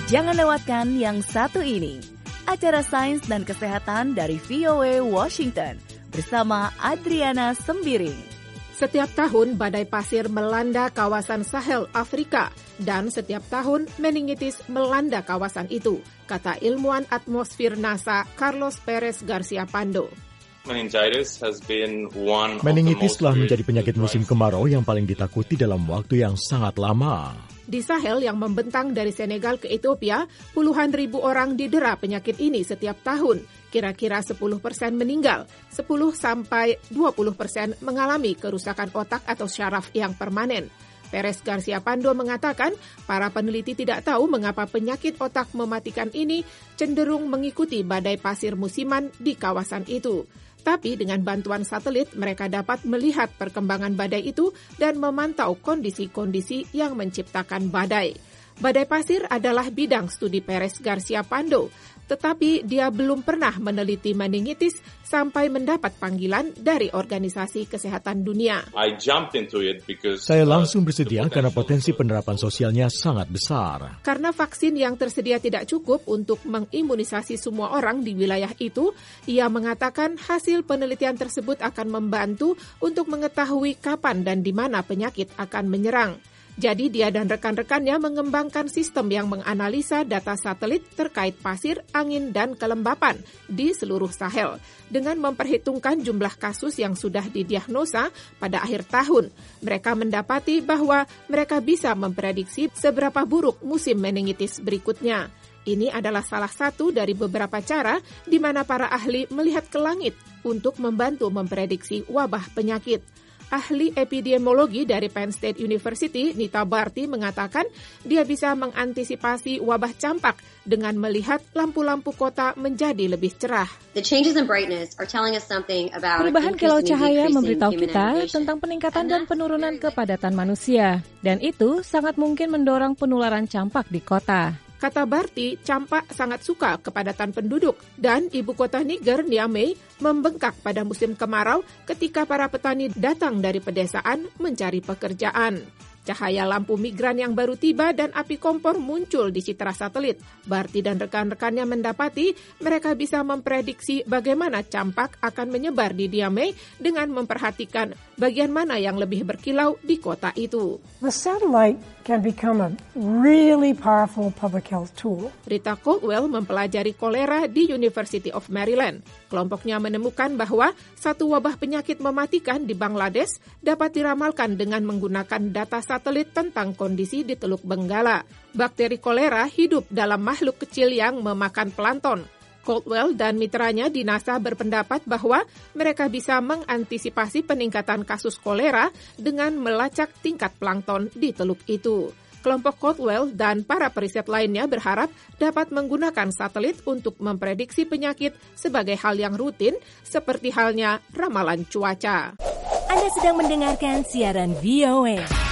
Jangan lewatkan yang satu ini. Acara Sains dan Kesehatan dari VOA Washington bersama Adriana Sembiring. Setiap tahun badai pasir melanda kawasan Sahel Afrika dan setiap tahun meningitis melanda kawasan itu, kata ilmuwan atmosfer NASA Carlos Perez Garcia Pando. Meningitis telah menjadi penyakit musim kemarau yang paling ditakuti dalam waktu yang sangat lama. Di Sahel yang membentang dari Senegal ke Ethiopia, puluhan ribu orang didera penyakit ini setiap tahun. Kira-kira 10% meninggal, 10-20% mengalami kerusakan otak atau syaraf yang permanen. Perez Garcia Pando mengatakan, para peneliti tidak tahu mengapa penyakit otak mematikan ini cenderung mengikuti badai pasir musiman di kawasan itu. Tapi dengan bantuan satelit, mereka dapat melihat perkembangan badai itu dan memantau kondisi-kondisi yang menciptakan badai. Badai pasir adalah bidang studi Perez Garcia Pando, tetapi dia belum pernah meneliti meningitis sampai mendapat panggilan dari Organisasi Kesehatan Dunia. Saya langsung bersedia karena potensi penerapan sosialnya sangat besar. Karena vaksin yang tersedia tidak cukup untuk mengimunisasi semua orang di wilayah itu, ia mengatakan hasil penelitian tersebut akan membantu untuk mengetahui kapan dan di mana penyakit akan menyerang. Jadi dia dan rekan-rekannya mengembangkan sistem yang menganalisa data satelit terkait pasir, angin, dan kelembapan di seluruh Sahel dengan memperhitungkan jumlah kasus yang sudah didiagnosa pada akhir tahun. Mereka mendapati bahwa mereka bisa memprediksi seberapa buruk musim meningitis berikutnya. Ini adalah salah satu dari beberapa cara di mana para ahli melihat ke langit untuk membantu memprediksi wabah penyakit. Ahli epidemiologi dari Penn State University, Nita Barty, mengatakan dia bisa mengantisipasi wabah campak dengan melihat lampu-lampu kota menjadi lebih cerah. Perubahan kilau cahaya memberitahu kita tentang peningkatan dan penurunan kepadatan manusia, dan itu sangat mungkin mendorong penularan campak di kota. Kata Barty, campak sangat suka kepadatan penduduk dan ibu kota Niger, Niamey, membengkak pada musim kemarau ketika para petani datang dari pedesaan mencari pekerjaan. Cahaya lampu migran yang baru tiba dan api kompor muncul di citra satelit. Barty dan rekan-rekannya mendapati mereka bisa memprediksi bagaimana campak akan menyebar di Niamey dengan memperhatikan bagian mana yang lebih berkilau di kota itu. The satellite can become a really powerful public health tool. Rita Caldwell mempelajari kolera di University of Maryland. Kelompoknya menemukan bahwa satu wabah penyakit mematikan di Bangladesh dapat diramalkan dengan menggunakan data satelit tentang kondisi di Teluk Benggala. Bakteri kolera hidup dalam makhluk kecil yang memakan plankton. Caldwell dan mitranya di NASA berpendapat bahwa mereka bisa mengantisipasi peningkatan kasus kolera dengan melacak tingkat plankton di teluk itu. Kelompok Caldwell dan para periset lainnya berharap dapat menggunakan satelit untuk memprediksi penyakit sebagai hal yang rutin, seperti halnya ramalan cuaca. Anda sedang mendengarkan siaran VOA.